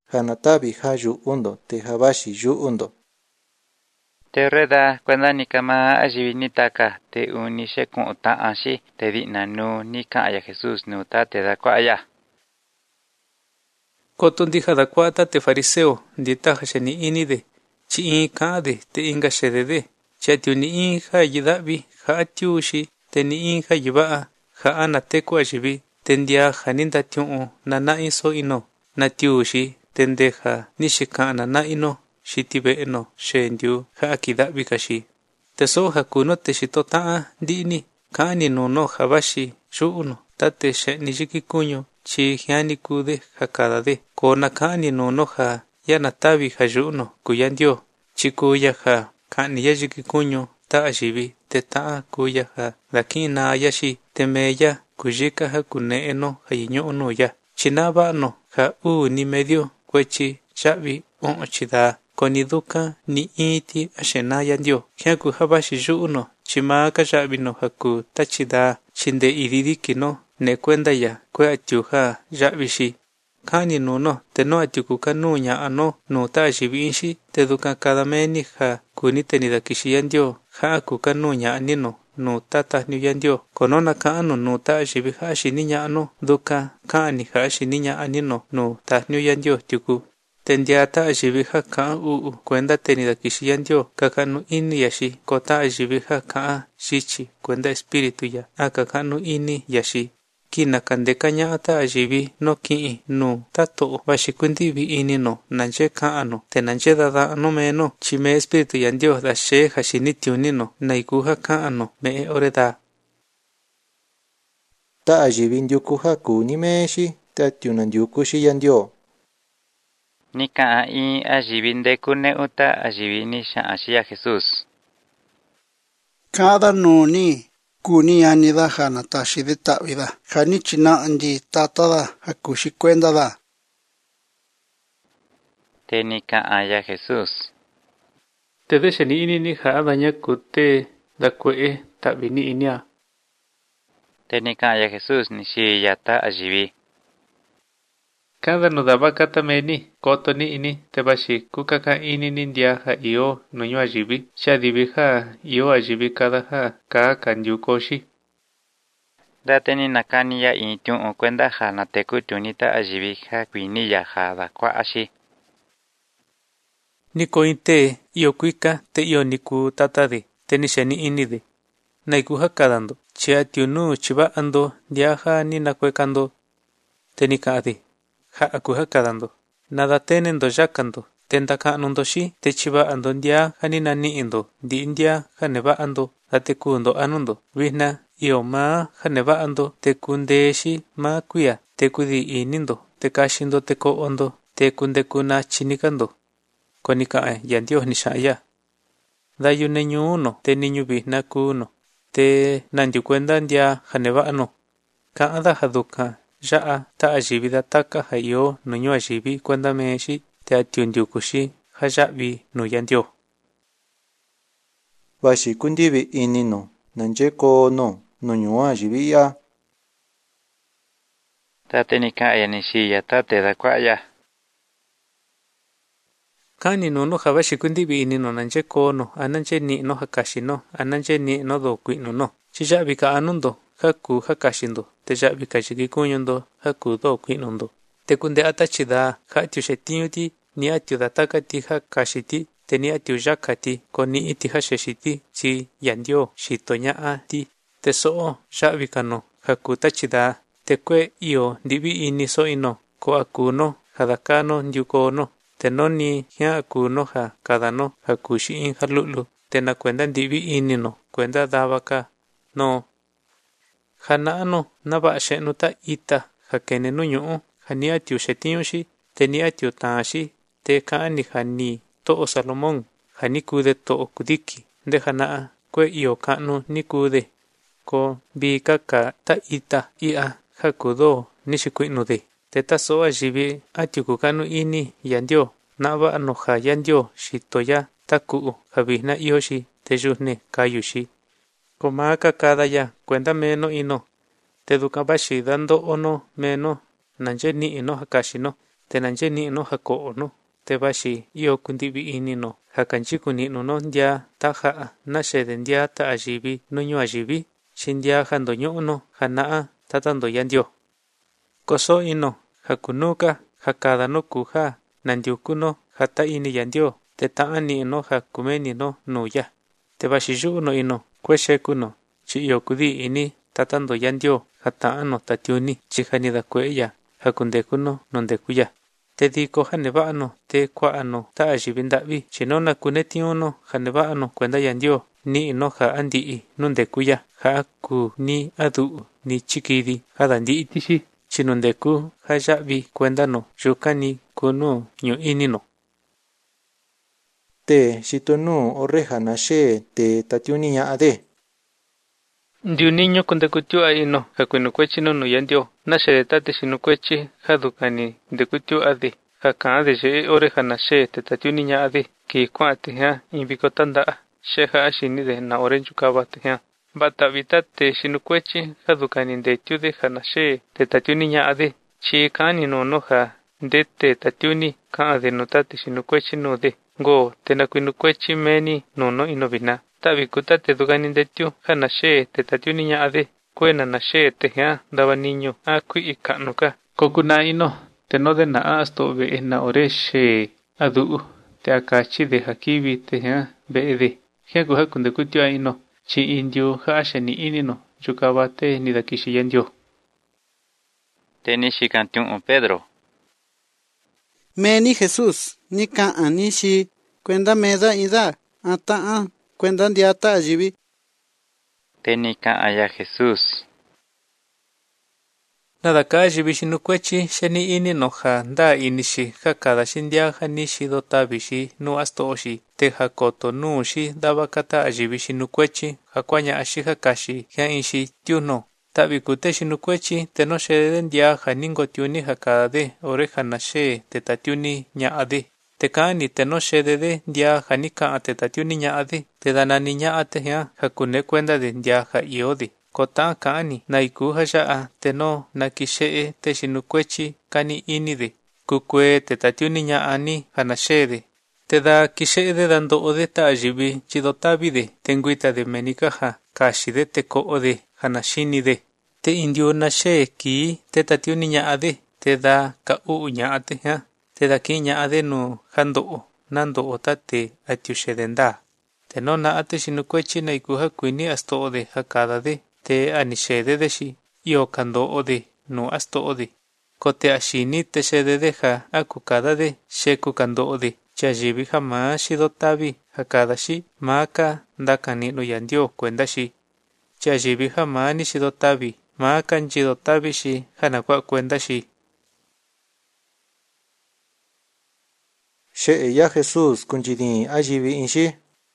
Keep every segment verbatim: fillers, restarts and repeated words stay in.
hanatabi haju undo te habashi yu undo. Te reda cuando ni kama ajibi ni taka te uni she kun ta anshi te di nanu ni ka ya Jesús no ta te da kwa ya. Koton di hada kwata te fariseo di ta hashani ini de chi in ka de te inga shede de chati uni in ha yidabi ha atiushi te ni in ha yiba ha ana te kwa ajibi tendia haninda tiu na na iso ino na tiushi tendeja nishika na na ino shitibe no shendiu ha akidabi kashi teso hakuno te shitota dini kani no no habashi shuno tate sheni jikikunyo chi hiani kude hakada de kona kani no no ha yana tabi hajuno kuyandio chikuya ha kani yajikikunyo ta ajibi te ta kuya ha lakina yashi temeya kujika ha kune eno hayinyo no ya chinaba no ha u ni medio kwechi chabi on chida koniduka ni iti ashena yandio kyaku habashi juno chima ka chabi no haku tachida chinde ididiki no ne kwenda ya kwe atyuha jabishi kani no no te no atyuku kanunya ano no ta jibinshi te duka kada meni ha kunite ni dakishi yandio ha ku kanunya anino no tata ni yandio konona kanu no ta jibi ha shininya ano duka kani ha shininya anino no ta ni yandio tyuku tendiata ajibi ha ka u kwenda tenida kishi yandio kakanu ini yashi kota ajibi ha ka shichi kwenda espiritu ya akakanu ini yashi kina kandekanya ata ajibi no ki no tato bashikundi bi ini no nanje ka ano tenanje dada no meno chime espiritu yandio da she hashini tiuni no naikuha ka ano me oreda ta ajibi ndiuku ha ku ni meshi ta tiuna ndiuku shi yandio Nika i ajibinde kune uta ajibini sha ashia Jesús. Cada nuni kuni anida hana tashide tabida. Hanichina andi tatada hakushi kwenda da. Te nika aya Jesús. Te de shani ini ni haadanya kute da kwe tabini inia. Te nika aya Jesús ni shi yata ajibi. Cada no daba kata meni, koto ni ini, te bashi, kukaka ini nindia ha iyo, nunyo ajibi, shadibi ha iyo ajibi kada ha, ka kanyu koshi. Dateni nakani ya initun ukwenda ha na teku tunita ajibi ha kwini ya ha da kwa ashi. Niko inte, iyo kuika, te iyo niku tatade, te nishani ini de. Naiku ha kadando, chia tiunu chiba ando, dia ha ni nakwekando, te nikade. Ha akuha kadando nada tenendo yakando tendaka anundo shi techiba ando ndia hanina ni indo di india haneba ando atekundo anundo vihna iyo ma haneba ando tekunde shi ma kuya tekudi inindo tekashindo teko ondo tekunde kuna chinikando konika yandio ni shaya dayu neñu uno te niñu vihna kuno te nandio kwenda ndia haneba ano kaada haduka Jaa ta ajibida taka hayo nunyo ajibi kwenda meshi te atiundiukushi hajabi nuyandio. Bashi kundibi ini no nanje ko no nunyo ajibi ya. Tate nika aya nishi ya tate da kwa ya. Kani no no habashi kundibi ini no nanje ko no ananje ni no hakashi no ananje ni no do kuino no. Chijabi ka anundo. Haku hakashindo te jabi kashiki kunyondo haku do kwinondo te kunde atachida hatiu shetiuti ni atiu datakati hakashiti te ni atiu jakati koni iti hasheshiti chi yandio shitonya ati te so jabi kano haku tachida te kwe io dibi ini so ino ko akuno hadakano ndiuko no te noni hia akuno ha kadano hakushi in halulu te na kwenda dibi ini no kwenda dabaka no Hana ano naba shenuta ita hakene nuñu hani atiu shetiushi teni atiu tashi te kaani hani to Salomón hani kude to kudiki de hana kwe iyo kanu ni kude ko bi kaka ta ita ia hakudo nishikuinude te taso ajibi atiu kukanu ini yandio naba ano ha yandio shitoya taku habihna yoshi te yusne kayushi Komaka kada ya kwenda meno ino te dukabashi dando ono meno nanje ni ino hakashi no te nanje ni no hako no te bashi iyo kundibi ini no hakanchi kuni no no ndia taha na shede ndia ta ajibi no nyo ajibi shindia hando nyo no hanaa tatando yandio koso ino hakunuka hakada no kuha nandiuku no hata ini yandio te taani no hakumeni no nuya te bashi no ino kwesheku no chi iyo kudi ini tatando yandio hata ano tatiuni chihani da kweya hakundeku no nondekuya te diko haneba ano te kwa ano ta ajibindabi chinona kunetiuno no haneba ano kwenda yandio ni no ha andi nondekuya ha ku ni adu ni chikidi hadandi itishi chinondeku hayabi kwenda no yukani kuno nyo inino te shitonu oreja nashe te tatiuni ya ade Ndiu niño kundekutiu aino hakuinukwechi no nuyandio nashe de tate shinukwechi hadukani ndekutiu ade hakan de je oreja nashe te tatiuni nya ade ki kwate ha imbikotanda sheha ashini de na orenju kabate ha bata vitate shinukwechi hadukani ndetiu de hanashe te tatiuni nya ade chi kani no noha de te tatiuni ka de notate shinukwechi no de go tenakuinukwechi meni no no inovina tabi kutate dugani ndetiu hanashe te tatiuni nya ade kwena nashe te ha daba niño akui ikanuka kokuna ino te no de na asto be na oreshe adu te akachi de hakibi te ha be de hiaku hakunde kutiu ino chi indio hashe ni inino yukabate ni dakishi yandio teni shikantiun Pedro Meni Jesús ni ka anishi kwenda meda ida ata kwenda ndiata ajibi teni ka aya Jesús nada ka ajibi shinukwechi sheni ini no ha nda inishi hakada shindia hanishi dota bishi nu astoshi te hakoto nu shi daba kata ajibi shinukwechi hakwanya ashi hakashi ya inshi tiuno tabi kute shinukwechi te no shede ndia haningo tiuni hakada de oreja nashe te tatiuni nya ade te kaani te no shede de ndia hanika ate tatiuni nya ade te danani nya ate ya hakune kwenda de ndia ha iode kota kaani naiku haja te no nakishe te shinukwechi kani inide kukwe te tatiuni nya ani hanashede te da kishe de dando ode ta ajibi chidotabi de tenguita de menikaha kashi de te ko ode hanashini de te indio nashe ki te tatiuni nya ade te da ka u nya ate ha te da ki nya ade no hando nando otate atiushedenda te no na ate shinukwechi naiku hakuini asto ode hakada de te anishede de shi io kando ode no asto ode kote ashini te shede deja akukada de sheku kando ode chajibi hama shidotabi hakada shi maka ndakani no yandio kwenda shi chajibi hama ni shidotabi maka njidotabi shi hanakwa kwenda shi she ya Jesús kunjidi ajibi inshi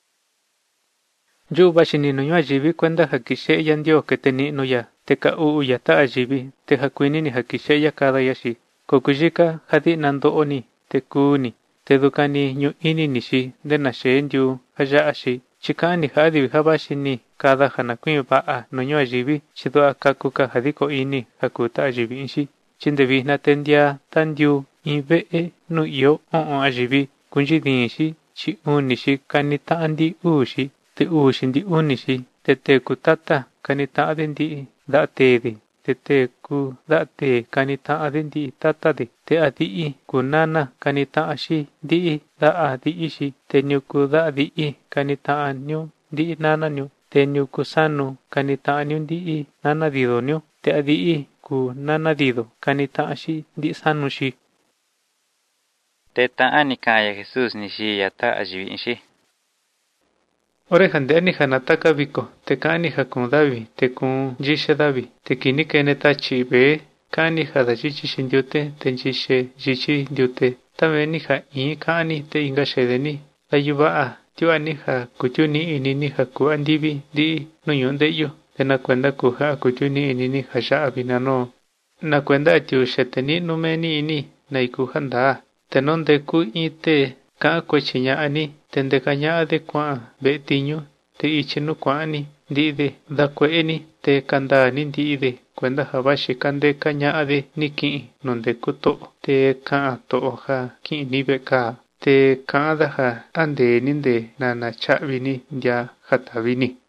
Yu bashini no ajibi kwenda hakishe yandio que teni no ya te ka u ya ta ajibi te hakuini ni hakishe ya kada yashi kokujika hadi nando oni te kuni te dukani nyu ini nishi de nashe nyu haja ashi chikani hadi habashini kada hanakui ba no nyu ajibi chido akakuka hadiko ini hakuta ajibi inshi chinde vihna tendia tandiu ibe e no yo o ajibi kunjidi inshi chi unishi kanita andi ushi te ushindi unishi te te kutata kanita adendi da tede te te ku da te kanita adendi tata de te adi kunana kanita ashi di da adi ishi te nyuku da di kanita anyu di nana nyu te nyuku sanu kanita anyu di nana dido nyu te adi ku nana dido kanita ashi di sanushi te ta anika ya Jesús nishi yata ajibi inshi Orejan de ani hanataka biko te kani hakundabi te kun jishe dabi te kini keneta chibe kani hada jichi shindiute te jishe jichi diute tameni ha i kani te inga shedeni la yuba a tiu ani ha kuchuni inini ha ku andibi di no yonde yo te na kwenda ku ha kuchuni inini ha sha abinano na kwenda tiu sheteni numeni ini na iku handa te nonde ku ite ka kwechinya ani tende kanya de kwa betiño te ichinu kwani dide da kweni te kanda ni dide cuenta jabashi kande kaña de niki nonde kuto te ka to ha ki nibe ka te ka da ha ande ninde nana chavini ya hatabini